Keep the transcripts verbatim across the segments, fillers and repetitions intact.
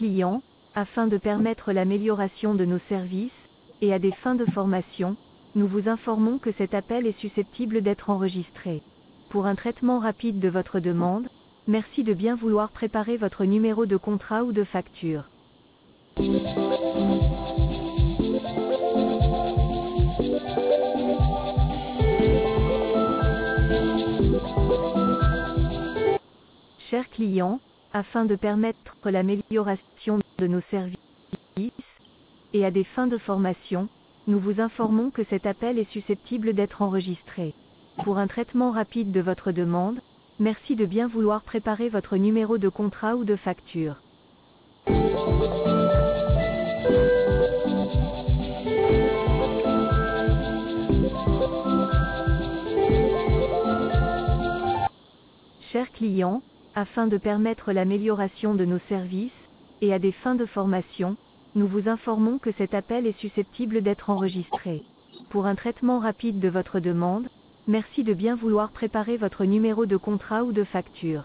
client, afin de permettre l'amélioration de nos services, et à des fins de formation, nous vous informons que cet appel est susceptible d'être enregistré. Pour un traitement rapide de votre demande, merci de bien vouloir préparer votre numéro de contrat ou de facture. Chers clients, afin de permettre l'amélioration de nos services, et à des fins de formation, nous vous informons que cet appel est susceptible d'être enregistré. Pour un traitement rapide de votre demande, merci de bien vouloir préparer votre numéro de contrat ou de facture. Chers clients, afin de permettre l'amélioration de nos services, et à des fins de formation, nous vous informons que cet appel est susceptible d'être enregistré. Pour un traitement rapide de votre demande, merci de bien vouloir préparer votre numéro de contrat ou de facture.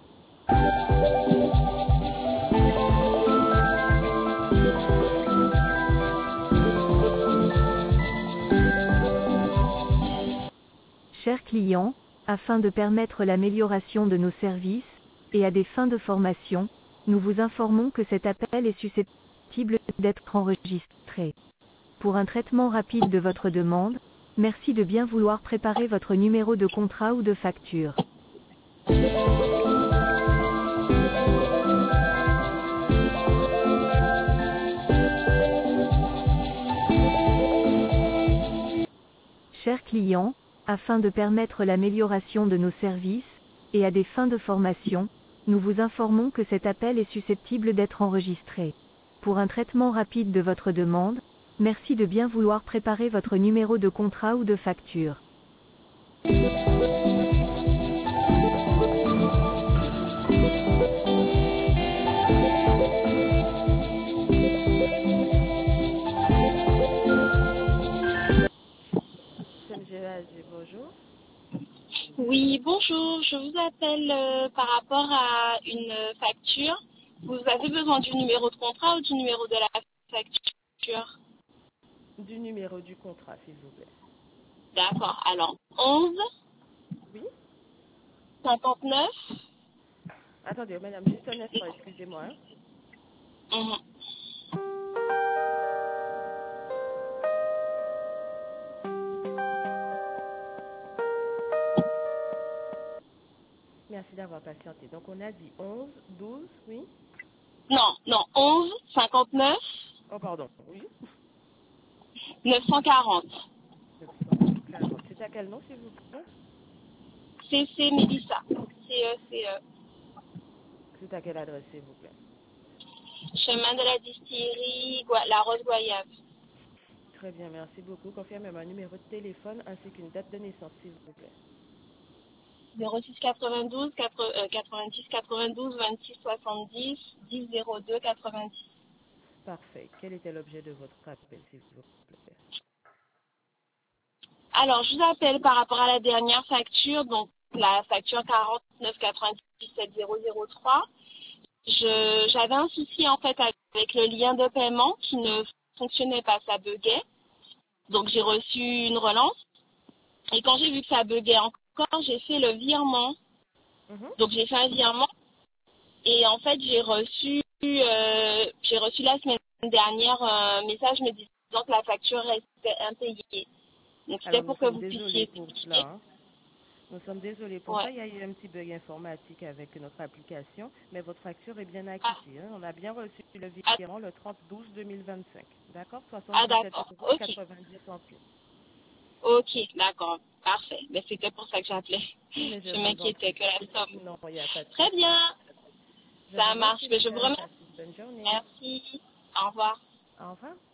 Chers clients, afin de permettre l'amélioration de nos services, et à des fins de formation, nous vous informons que cet appel est susceptible d'être enregistré. Pour un traitement rapide de votre demande, merci de bien vouloir préparer votre numéro de contrat ou de facture. Chers clients, afin de permettre l'amélioration de nos services, et à des fins de formation, nous vous informons que cet appel est susceptible d'être enregistré. Pour un traitement rapide de votre demande, merci de bien vouloir préparer votre numéro de contrat ou de facture. Bonjour. Oui, bonjour. Je vous appelle euh, par rapport à une facture. Vous avez besoin du numéro de contrat ou du numéro de la facture? Du numéro du contrat, s'il vous plaît. D'accord. Alors, onze, Oui. cinquante-neuf. Attendez, madame, juste un instant, excusez-moi. Hein. Mhm. Merci d'avoir patienté. Donc, on a dit onze, douze, oui. Non, non, onze, cinquante-neuf, Oh, pardon, oui. neuf cent quarante. neuf cent quarante. C'est à quel nom, s'il vous plaît? C C Mélissa. C E C E. C'est à quelle adresse, s'il vous plaît? Chemin de la distillerie, Gua- La Rose Goyave. Très bien, merci beaucoup. Confirmez-moi un numéro de téléphone ainsi qu'une date de naissance, s'il vous plaît. zéro six quatre-vingt-douze, quatre-vingt-dix, quatre-vingt-douze, vingt-six, soixante-dix, dix, zéro deux, quatre-vingt-dix. Parfait. Quel était l'objet de votre appel, s'il vous plaît? Alors, je vous appelle par rapport à la dernière facture, donc la facture quarante-neuf quatre-vingt-dix-sept zéro zéro trois. Je, j'avais un souci en fait avec le lien de paiement qui ne fonctionnait pas, ça buguait. Donc j'ai reçu une relance et quand j'ai vu que ça buguait encore, j'ai fait le virement. Mm-hmm. Donc j'ai fait un virement et en fait j'ai reçu, euh, j'ai reçu la semaine dernière un message me disant que la facture restait impayée. Donc c'était Alors, nous pour que sommes vous désolés puissiez pour expliquer. cela. Hein. Nous sommes désolés pour Ouais. ça. Il y a eu un petit bug informatique avec notre application, mais votre facture est bien Ah, acquittée. Hein. On a bien reçu le ah, virement le trente douze deux mille vingt-cinq. D'accord? ah soixante-dix-sept d'accord, euros ok. quatre-vingt-dix centimes. Ok, d'accord, parfait. Mais c'était pour ça que j'appelais. Mais je Je vous en m'inquiétais prie. que la somme. Non, il n'y a pas de Très souci. bien, Je ça vous en marche. prie, Mais je vous madame. remercie. Passez une bonne journée. Merci. Au revoir. Au revoir.